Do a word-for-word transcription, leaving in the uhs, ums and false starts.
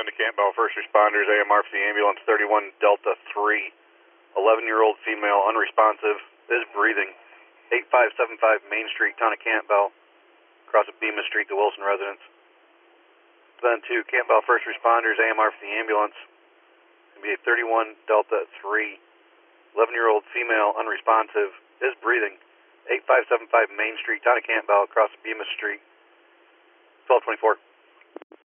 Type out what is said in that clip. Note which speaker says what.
Speaker 1: ten to Campbell, first responders, A M R for the ambulance, thirty-one Delta three, eleven-year-old female, unresponsive, is breathing, eight five seven five Main Street, town of Campbell, across of Bemis Street to Wilson residence. Then to Campbell, first responders, A M R for the ambulance, going to be a thirty-one Delta three, eleven-year-old female, unresponsive, is breathing, eight five seven five Main Street, town of Campbell, across of Bemis Street, twelve twenty-four.